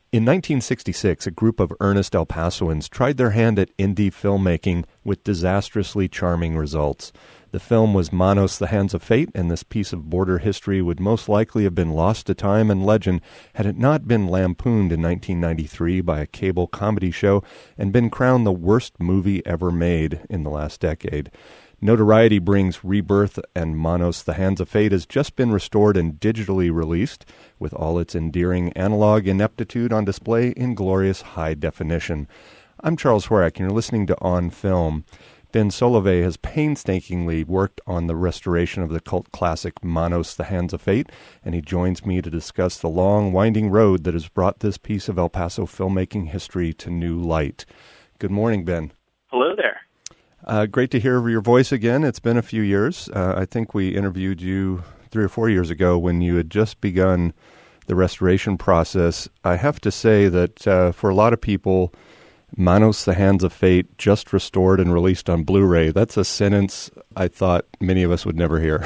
In 1966, a group of earnest El Pasoans tried their hand at indie filmmaking with disastrously charming results. The film was Manos, the Hands of Fate, and this piece of border history would most likely have been lost to time and legend had it not been lampooned in 1993 by a cable comedy show and been crowned the worst movie ever made in the last decade. Notoriety brings rebirth, and Manos, the Hands of Fate has just been restored and digitally released, with all its endearing analog ineptitude on display in glorious high definition. I'm Charles Horak, and you're listening to On Film. Ben Solovey has painstakingly worked on the restoration of the cult classic Manos, the Hands of Fate, and he joins me to discuss the long, winding road that has brought this piece of El Paso filmmaking history to new light. Good morning, Ben. Hello there. Great to hear your voice again. It's been a few years. I think we interviewed you 3 or 4 years ago when you had just begun the restoration process. I have to say that for a lot of people, Manos, the Hands of Fate, just restored and released on Blu-ray, that's a sentence I thought many of us would never hear.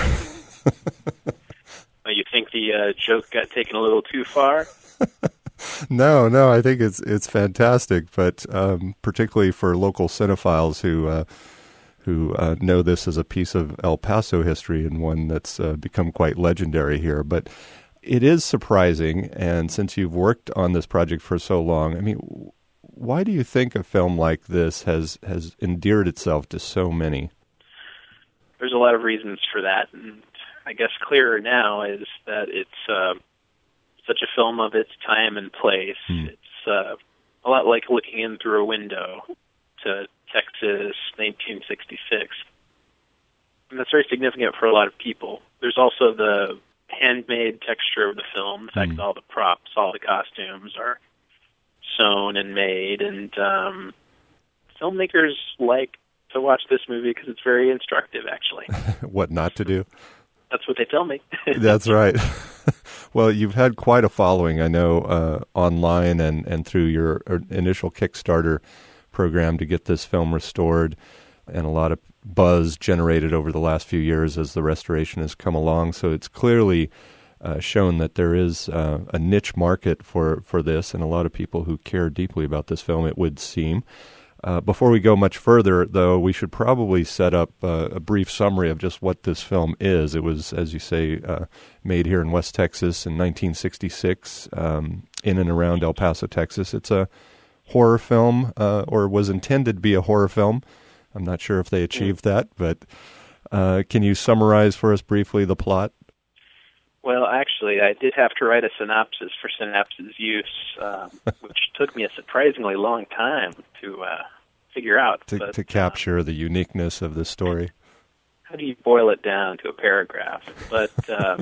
You think the joke got taken a little too far? No, I think it's fantastic, but particularly for local cinephiles who know this as a piece of El Paso history and one that's become quite legendary here. But it is surprising, and since you've worked on this project for so long, I mean, why do you think a film like this has endeared itself to so many? There's a lot of reasons for that, and I guess clearer now is that it's such a film of its time and place. It's a lot like looking in through a window to Texas, 1966. And that's very significant for a lot of people. There's also the handmade texture of the film. In fact, all the props, all the costumes are sewn and made. And filmmakers like to watch this movie because it's very instructive, actually. What not to do? That's what they tell me. That's right. Well, you've had quite a following, I know, online and through your initial Kickstarter program to get this film restored, and a lot of buzz generated over the last few years as the restoration has come along. So it's clearly shown that there is a niche market for this, and a lot of people who care deeply about this film, it would seem. Before we go much further, though, we should probably set up a brief summary of just what this film is. It was, as you say, made here in West Texas in 1966, in and around El Paso, Texas. It's a horror film, or was intended to be a horror film. I'm not sure if they achieved that, but can you summarize for us briefly the plot? Well, actually, I did have to write a synopsis for Synapse's use, which took me a surprisingly long time to figure out. To capture the uniqueness of the story. How do you boil it down to a paragraph? But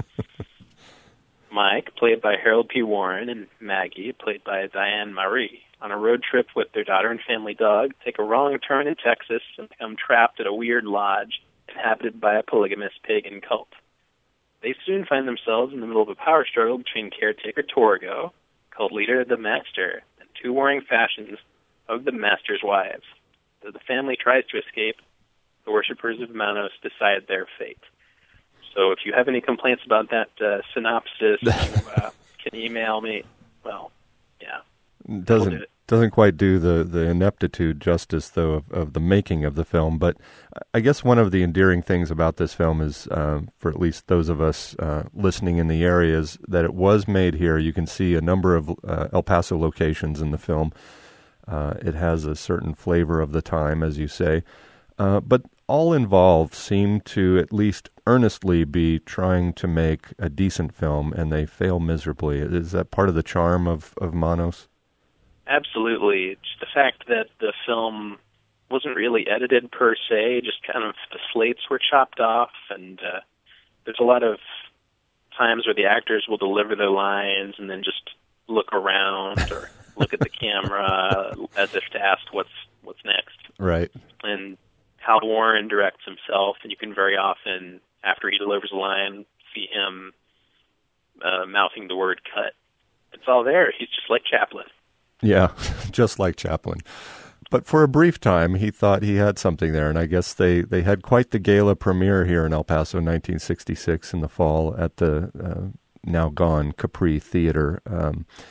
Mike, played by Harold P. Warren, and Maggie, played by Diane Marie, on a road trip with their daughter and family dog, take a wrong turn in Texas and become trapped at a weird lodge inhabited by a polygamous pagan cult. They soon find themselves in the middle of a power struggle between caretaker Torgo, cult leader the Master, and two warring factions of the Master's wives. Though the family tries to escape, the worshippers of Manos decide their fate. So if you have any complaints about that synopsis, you can email me. Well, yeah. Doesn't quite do the ineptitude justice, though, of the making of the film. But I guess one of the endearing things about this film is, for at least those of us listening in the area, is that it was made here. You can see a number of El Paso locations in the film. It has a certain flavor of the time, as you say. But all involved seem to at least earnestly be trying to make a decent film, and they fail miserably. Is that part of the charm of Manos? Absolutely. Just the fact that the film wasn't really edited per se, just kind of the slates were chopped off, and there's a lot of times where the actors will deliver their lines and then just look around or look at the camera as if to ask what's next. Right. And Hal Warren directs himself, and you can very often, after he delivers a line, see him mouthing the word cut. It's all there. He's just like Chaplin. Yeah, just like Chaplin. But for a brief time, he thought he had something there, and I guess they had quite the gala premiere here in El Paso, 1966, in the fall at the now gone Capri Theater.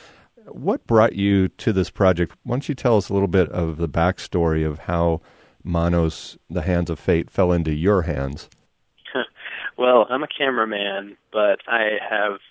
What brought you to this project? Why don't you tell us a little bit of the backstory of how Manos, The Hands of Fate, fell into your hands? Well, I'm a cameraman, but I have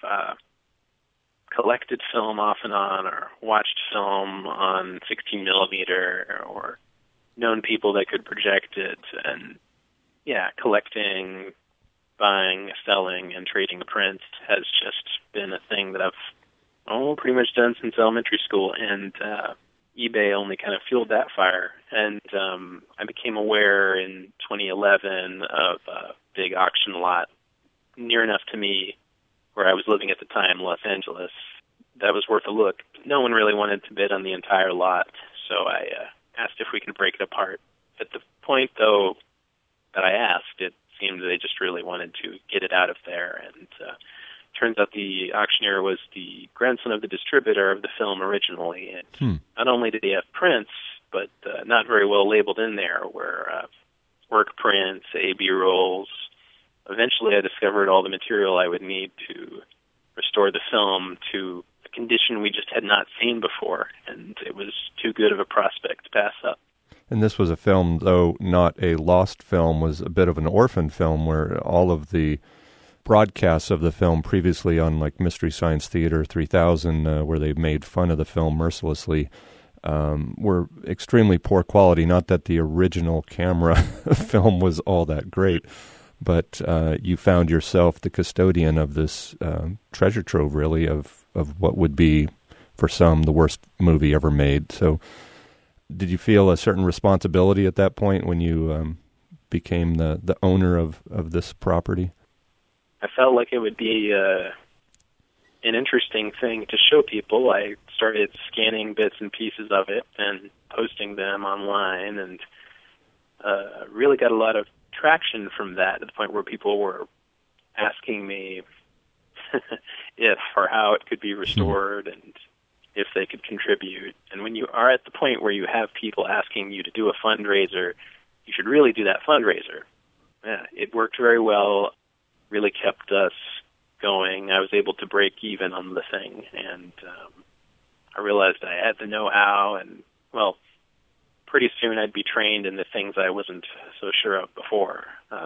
collected film off and on, or watched film on 16 millimeter, or known people that could project it, and collecting, buying, selling, and trading the prints has just been a thing that I've pretty much done since elementary school, and eBay only kind of fueled that fire. And I became aware in 2011 of a big auction lot near enough to me where I was living at the time, Los Angeles, that was worth a look. No one really wanted to bid on the entire lot, so I asked if we could break it apart. At the point, though, that I asked, it seemed they just really wanted to get it out of there, and turns out the auctioneer was the grandson of the distributor of the film originally, and not only did he have prints, but not very well labeled in there were work prints, A/B rolls. Eventually I discovered all the material I would need to restore the film to a condition we just had not seen before, and it was too good of a prospect to pass up. And this was a film, though not a lost film, was a bit of an orphan film where all of the broadcasts of the film previously on like Mystery Science Theater 3000, where they made fun of the film mercilessly, were extremely poor quality. Not that the original camera film was all that great, but you found yourself the custodian of this treasure trove, really, of what would be, for some, the worst movie ever made. So did you feel a certain responsibility at that point when you became the owner of this property? I felt like it would be an interesting thing to show people. I started scanning bits and pieces of it and posting them online, and really got a lot of traction from that, to the point where people were asking me if or how it could be restored and if they could contribute. And when you are at the point where you have people asking you to do a fundraiser, you should really do that fundraiser. Yeah, it worked very well, really kept us going. I was able to break even on the thing, and I realized I had the know-how, and, well, pretty soon I'd be trained in the things I wasn't so sure of before.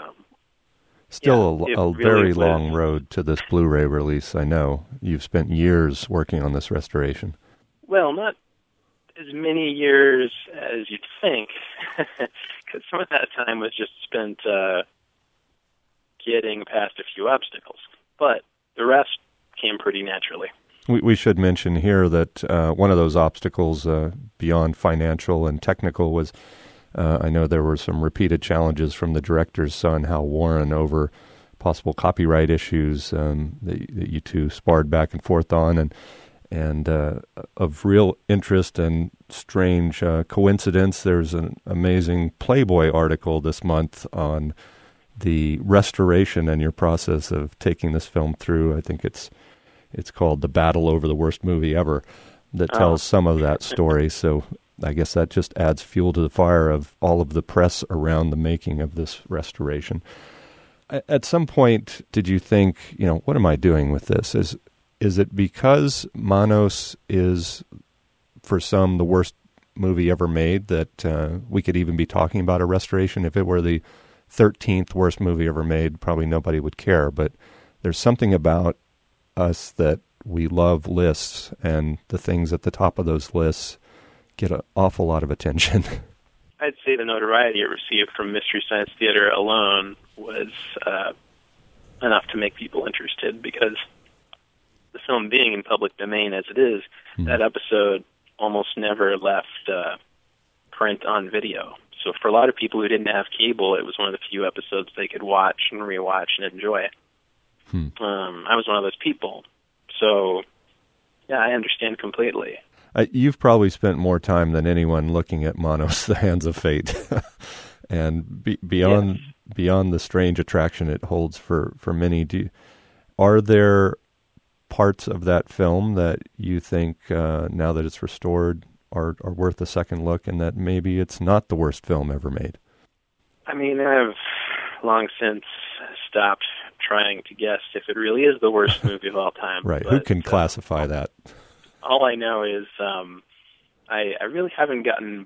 Still a very long road to this Blu-ray release, I know. You've spent years working on this restoration. Well, not as many years as you'd think, because some of that time was just spent getting past a few obstacles. But the rest came pretty naturally. We should mention here that one of those obstacles beyond financial and technical was, I know there were some repeated challenges from the director's son, Hal Warren, over possible copyright issues that you two sparred back and forth on, and of real interest and strange coincidence, there's an amazing Playboy article this month on the restoration and your process of taking this film through. I think it's called The Battle Over the Worst Movie Ever, that tells some of that story. So I guess that just adds fuel to the fire of all of the press around the making of this restoration. At some point, did you think, what am I doing with this? Is it because Manos is, for some, the worst movie ever made, that we could even be talking about a restoration? If it were the 13th worst movie ever made, probably nobody would care. But there's something about us that we love lists, and the things at the top of those lists get an awful lot of attention. I'd say the notoriety it received from Mystery Science Theater alone was enough to make people interested, because the film being in public domain as it is, that episode almost never left print on video. So for a lot of people who didn't have cable, it was one of the few episodes they could watch and rewatch and enjoy. I was one of those people. So, yeah, I understand completely. You've probably spent more time than anyone looking at Manos, The Hands of Fate, and beyond the strange attraction it holds for many. Are there parts of that film that you think, now that it's restored, are worth a second look, and that maybe it's not the worst film ever made? I mean, I've long since stopped trying to guess if it really is the worst movie of all time. Right. Who can classify that? All I know is I really haven't gotten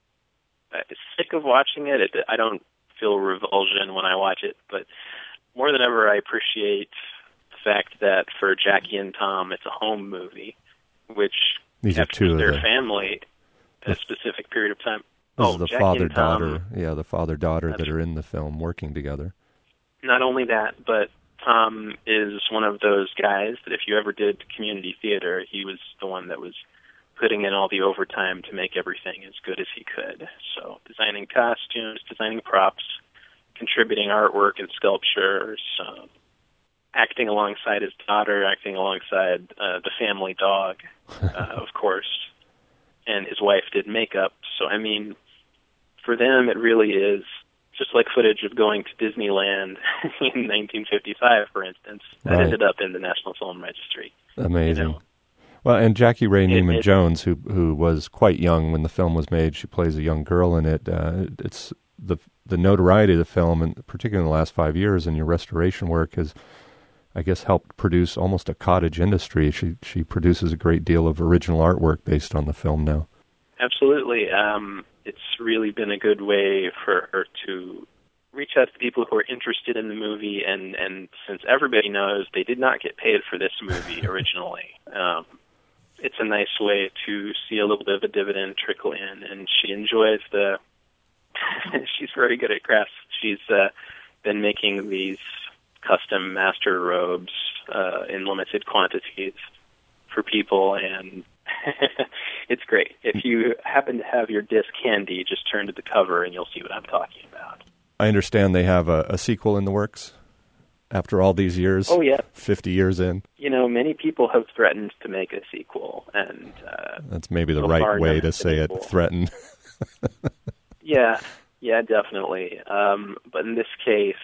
sick of watching it. I don't feel revulsion when I watch it, but more than ever, I appreciate the fact that for Jackie and Tom, it's a home movie, which these are two of their family at a specific period of time. This is the father-daughter, the father-daughter that are in the film working together. Not only that, but Tom is one of those guys that if you ever did community theater, he was the one that was putting in all the overtime to make everything as good as he could. So designing costumes, designing props, contributing artwork and sculptures, acting alongside his daughter, acting alongside the family dog, of course, and his wife did makeup. So, I mean, for them, it really is just like footage of going to Disneyland in 1955, for instance. That ended up in the National Film Registry. Amazing. You know? Well, and Jackie Ray Neiman Jones, who was quite young when the film was made, she plays a young girl in it. It's the notoriety of the film, and particularly in the last 5 years, and your restoration work has, I guess, helped produce almost a cottage industry. She produces a great deal of original artwork based on the film now. Absolutely. It's really been a good way for her to reach out to people who are interested in the movie, and since everybody knows they did not get paid for this movie originally, it's a nice way to see a little bit of a dividend trickle in, and she enjoys she's very good at crafts. She's been making these custom master robes in limited quantities for people, and it's great. If you happen to have your disc handy, just turn to the cover and you'll see what I'm talking about. I understand they have a sequel in the works after all these years. Oh, yeah. 50 years in. You know, many people have threatened to make a sequel, and that's maybe the right way to say it, threaten. Yeah, definitely. But in this case,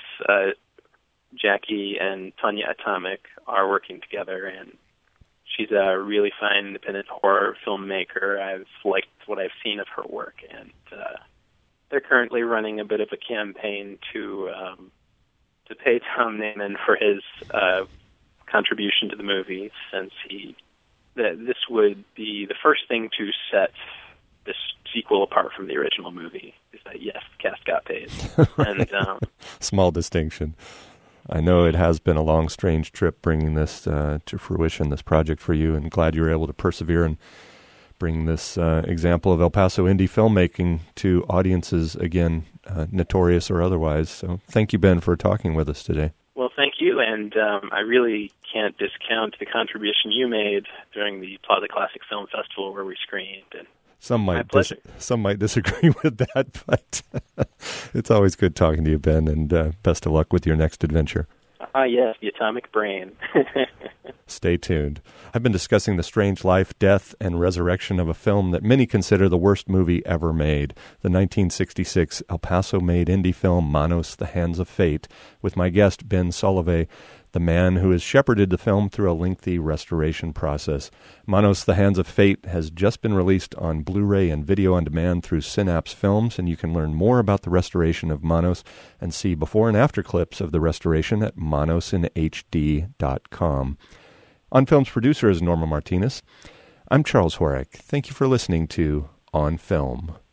Jackie and Tanya Atomic are working together, and she's a really fine independent horror filmmaker. I've liked what I've seen of her work, and they're currently running a bit of a campaign to pay Tom Naiman for his contribution to the movie, since this would be the first thing to set this sequel apart from the original movie, is that, yes, the cast got paid. Right. And small distinction. I know it has been a long, strange trip bringing this to fruition, this project for you, and glad you were able to persevere and bring this example of El Paso indie filmmaking to audiences, again, notorious or otherwise. So thank you, Ben, for talking with us today. Well, thank you, and I really can't discount the contribution you made during the Plaza Classic Film Festival where we screened. And some might disagree with that, but it's always good talking to you, Ben, and best of luck with your next adventure. Yes, the atomic brain. Stay tuned. I've been discussing the strange life, death, and resurrection of a film that many consider the worst movie ever made, the 1966 El Paso-made indie film Manos, The Hands of Fate, with my guest Ben Solovey, the man who has shepherded the film through a lengthy restoration process. Manos, The Hands of Fate has just been released on Blu-ray and video on demand through Synapse Films, and you can learn more about the restoration of Manos and see before and after clips of the restoration at manosinhd.com. On Film's producer is Norma Martinez. I'm Charles Horak. Thank you for listening to On Film.